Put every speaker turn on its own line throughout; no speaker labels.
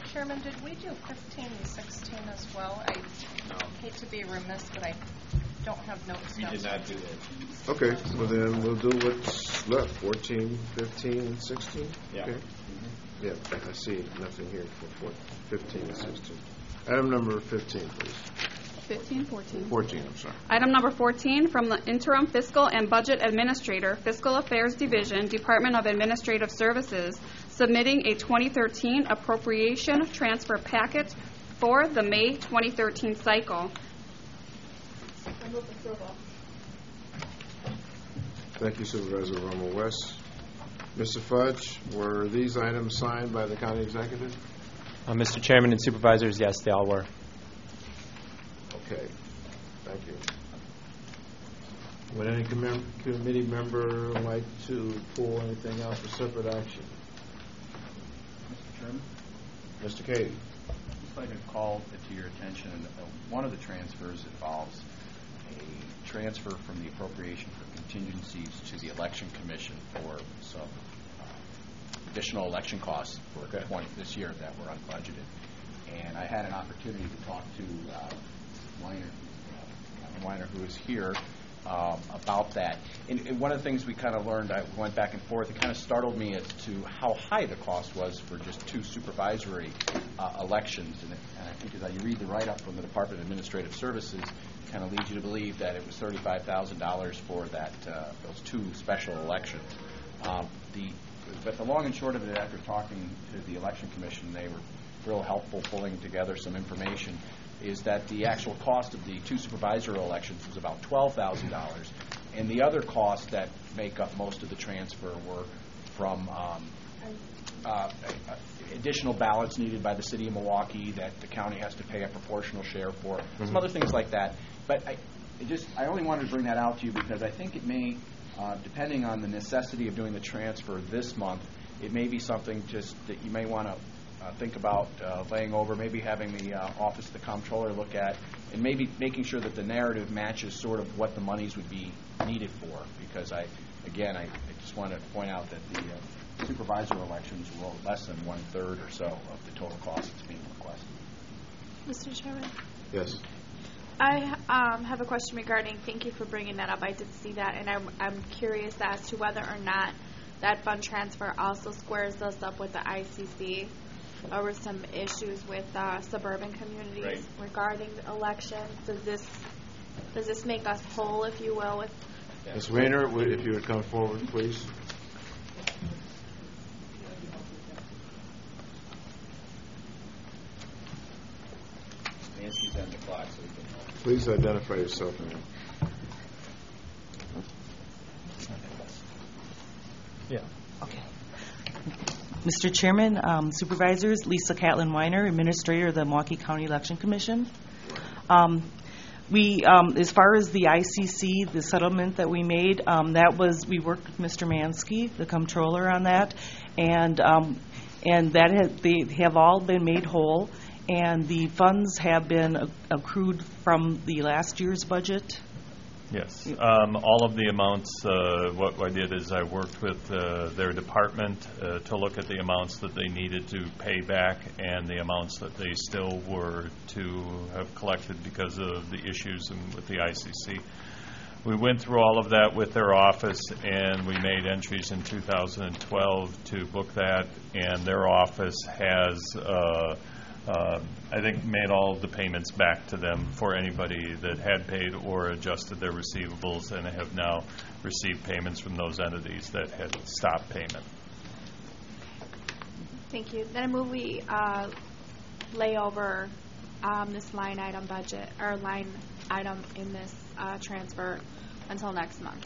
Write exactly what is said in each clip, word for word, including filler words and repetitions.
Chairman, did we do fifteen and sixteen as well? I
No.
hate to be remiss, but I don't have notes.
We did not do that.
Okay, well then we'll do what's left, fourteen, fifteen, and sixteen?
Yeah.
Okay. Mm-hmm. Yeah, I see nothing here for fifteen and sixteen. Item number fifteen, please.
fifteen, fourteen.
fourteen, I'm sorry.
Item number fourteen, from the Interim Fiscal and Budget Administrator, Fiscal Affairs Division, Department of Administrative Services, submitting a twenty thirteen appropriation transfer packet for the May twenty thirteen cycle. I move approval.
Thank you, Supervisor Romo West. Mister Fudge, were these items signed by the County Executive?
Uh, Mister Chairman and Supervisors, yes, they all were.
Okay, thank you. Would any com- committee member like to pull anything else for separate action?
Mister Chairman?
Mister Cady.
I'd like to call to your attention, uh, one of the transfers involves a transfer from the appropriation for contingencies to the Election Commission for some uh, additional election costs for
Okay.
twenty this year that were unbudgeted. And I had an opportunity to talk to uh, Weiner, uh, Weiner, who is here, um, about that. And, and one of the things we kind of learned, I went back and forth, it kind of startled me as to how high the cost was for just two supervisory uh, elections. And, it, and I think as I read the write-up from the Department of Administrative Services, it kind of leads you to believe that it was thirty-five thousand dollars for that uh, those two special elections. Um, the, but the long and short of it, after talking to the Election Commission, they were real helpful pulling together some information, is that the actual cost of the two supervisory elections was about twelve thousand dollars, and the other costs that make up most of the transfer were from um, uh, additional ballots needed by the city of Milwaukee that the county has to pay a proportional share for, mm-hmm. some other things like that. But I it just I only wanted to bring that out to you because I think it may, uh, depending on the necessity of doing the transfer this month, it may be something just that you may want to Uh, think about uh, laying over, maybe having the uh, Office of the Comptroller look at, and maybe making sure that the narrative matches sort of what the monies would be needed for. Because I, again, I, I just want to point out that the uh, supervisor elections were less than one third or so of the total cost that's being requested.
Mister Chairman?
Yes.
I um, have a question regarding, thank you for bringing that up. I did see that, and I'm, I'm curious as to whether or not that fund transfer also squares us up with the I C C. There were some issues with uh, suburban communities
right.
regarding elections. Does this does this make us whole, if you will? With
Miz Weiner, if you would come forward, please.
Nancy's on the clock, so we can help.
Please identify yourself, ma'am.
Yeah.
Okay. Mister Chairman, um, Supervisors, Lisa Catlin Weiner, Administrator of the Milwaukee County Election Commission. Um, we, um, as far as the I C C, the settlement that we made, um, that was we worked with Mister Mansky, the Comptroller, on that, and um, and that has, they have all been made whole, and the funds have been accrued from the last year's budget.
Yes. Um, all of the amounts, uh, what I did is I worked with uh, their department uh, to look at the amounts that they needed to pay back and the amounts that they still were to have collected because of the issues in, with the I C C. We went through all of that with their office, and we made entries in two thousand twelve to book that, and their office has uh, Uh, I think made all of the payments back to them for anybody that had paid or adjusted their receivables, and have now received payments from those entities that had stopped payment.
Thank you. Then I move we uh, lay over um, this line item budget or line item in this uh, transfer until next month.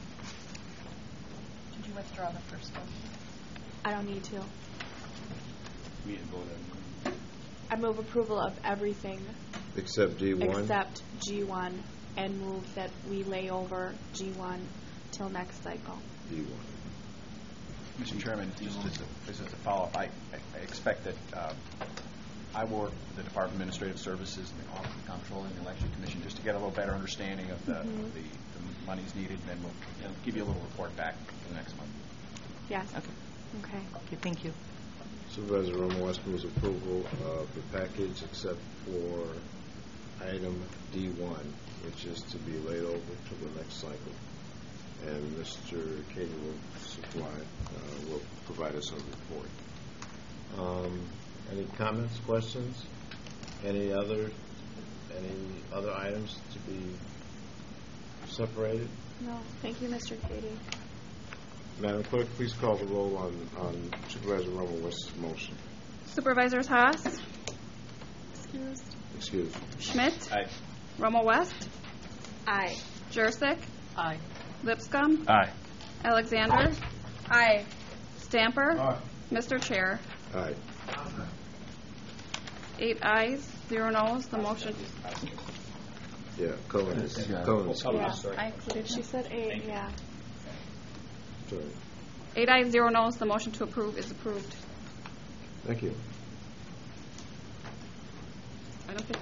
Did you withdraw the first one?
I don't need to.
We didn't vote on it.
I move approval of everything
Except G one?
except G one, and move that we lay over G one till next cycle.
G one.
Mister Chairman, just as a, just as a follow-up, I, I expect that uh, I will work with the Department of Administrative Services and the Office of Comptroller and the Election Commission just to get a little better understanding of the,
Mm-hmm.
of the, the monies needed, and then we'll you know, give you a little report back for the next month.
Yes.
Okay.
Okay.
Okay, thank you.
Supervisor Romo West moves approval of the package except for item D one, which is to be laid over to the next cycle. And Mister Katie will supply, uh, will provide us a report. Um, any comments, questions? Any other, any other items to be separated?
No, thank you, Mister Katie.
Madam Clerk, please call the roll on, on Supervisor Romo West's motion.
Supervisors Haas,
Excused.
Excuse me.
Schmidt,
Aye.
Romo West,
Aye.
Jurassic,
Aye.
Lipscomb,
Aye.
Alexander,
Aye.
Stamper, Mister Chair.
Aye.
Eight ayes, zero noes, the motion,
Yeah, Cohen is, Cohen is,
Yeah.
sorry.
I included
She said eight, yeah.
sorry.
eight ayes, zero noes, the motion to approve is approved.
Thank you.
Item fifteen.